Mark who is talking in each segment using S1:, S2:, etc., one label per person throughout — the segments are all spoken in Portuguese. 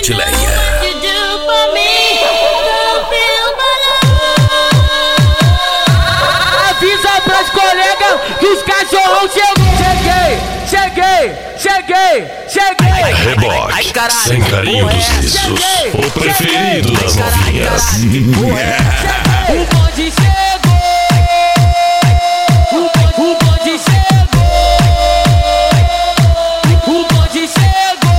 S1: Martileia.
S2: Avisa pras colegas que os cachorrão chegou. Cheguei.
S1: Rebote, sem carinho dos risos, o preferido das novinhas.
S2: O bonde chegou. O bonde chegou. O bonde chegou.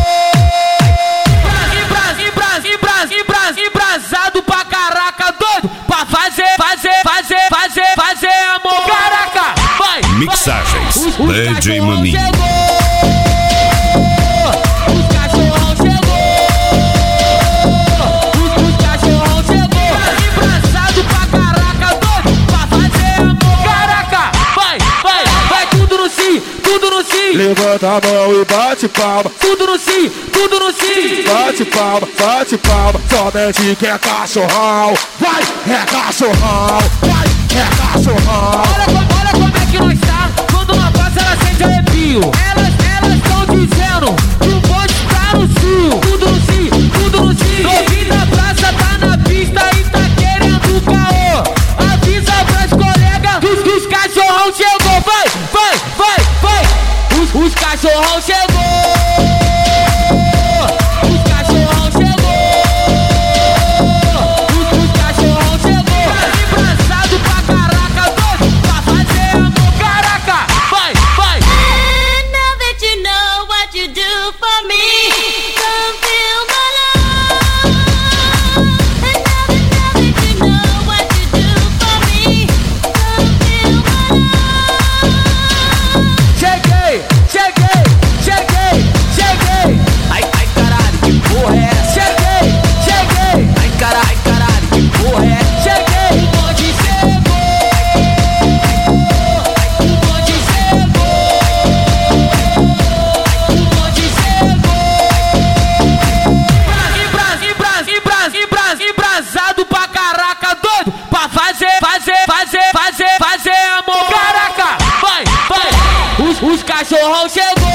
S2: Embrasado pra caraca, doido pra fazer amor. Caraca, vai.
S1: Mixagens, DJ Maninho.
S3: Levanta a mão e bate palma.
S2: Tudo no sim.
S3: Bate palma. Somente que é cachorrão. Vai, é cachorrão.
S2: Olha como é que nós tá. Quando uma passa ela sente arrepio. Elas tão dizendo que o bonde tá no cio. Tudo no cio. Novinho da praça tá na pista e tá querendo caô. Avisa pras colegas que os cachorrão chegou. Vai. Os cachorrão chegou. Os cachorrão chegou. Embrasado pra caraca, doido pra fazer amor. Caraca, vai.
S4: And now that you know what you do for me, come feel my love. And now that you know what you do for me, come feel my love.
S2: Cheguei.
S5: Ai caralho, que porra é essa?
S2: Cheguei.
S5: Ai caralho, que porra é essa?
S2: Cheguei. O bonde chegou. Embrasado pra caraca, doido pra fazer amor. Caraca, vai. Os cachorrão chegou.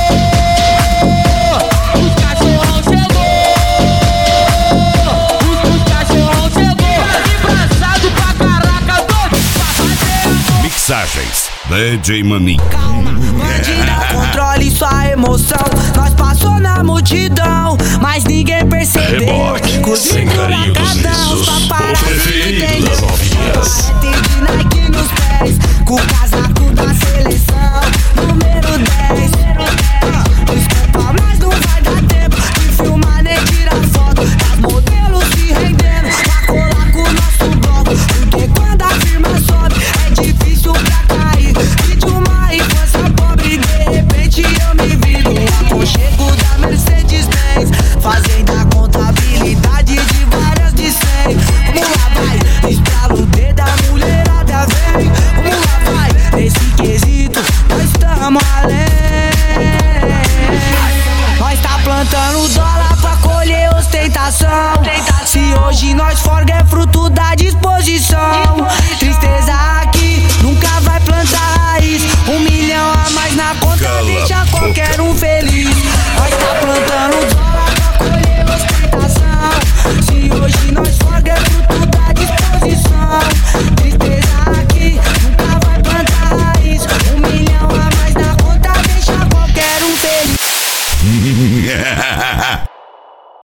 S2: Embrasado pra caraca, doido pra fazer amor.
S1: Mixagens, DJ Maninho.
S6: Calma, bandida, controle sua emoção. Nós passou na multidão, mas ninguém percebeu.
S1: Rebote, sem carinho dos risos, o preferido das novinhas.
S6: De Nike nos pés, com o casaco da seleção, número 10. Desculpa, mas não vai dar tempo de filmar nem tirar foto. As modelos se rendendo pra colar com o nosso bloco. Porque quando a firma sobe, é difícil pra cair. E de uma infância pobre, de repente eu me vi no aconchego da Mercedes-Benz, fazendo a contabilidade de várias de 100. Vamos lá, vai, estrala o dedo, a mulherada vem. Vamos lá, vai, nesse quesito nós estamos além. Nós tá plantando dólar pra colher ostentação. Se hoje nós forga é fruto da disposição. Tristeza aqui nunca vai plantar raiz. 1 milhão a mais na conta deixa qualquer um feliz. Nós tá plantando dólar pra colher ostentação. Se hoje nós forga é fruto da disposição. Tristeza aqui nunca vai plantar raiz. 1 milhão a mais na conta deixa qualquer um feliz.